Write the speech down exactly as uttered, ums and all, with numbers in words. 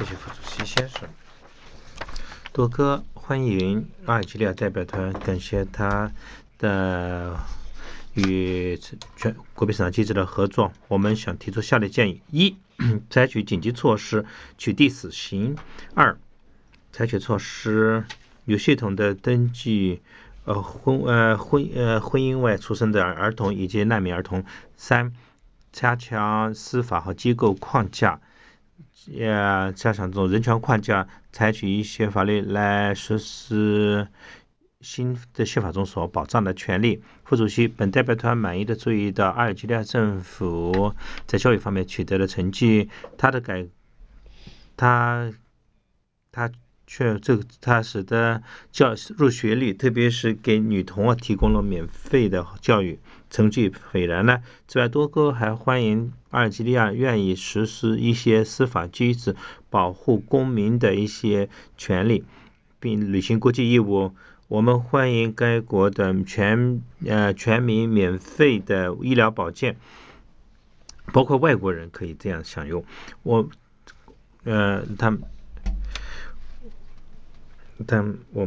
谢谢副主席先生。多哥欢迎阿尔及利亚代表团，感谢他的与全国际审查机制的合作。我们想提出下列建议：一、采取紧急措施取缔死刑；二、采取措施有系统的登记呃婚呃婚呃婚姻外出生的儿童以及难民儿童；三、加强司法和机构框架，呃，加强这种人权框架，采取一些法律来实施新的宪法中所保障的权利。副主席，本代表团满意的注意到阿尔及利亚政府在教育方面取得了成绩，他的改，他他却这个他使得教入学率，特别是给女童啊提供了免费的教育，成绩斐然呢。此外，多哥还欢迎阿尔及利亚愿意实施一些司法机制，保护公民的一些权利，并履行国际义务。我们欢迎该国的全呃全民免费的医疗保健，包括外国人可以这样享用。我呃他们但我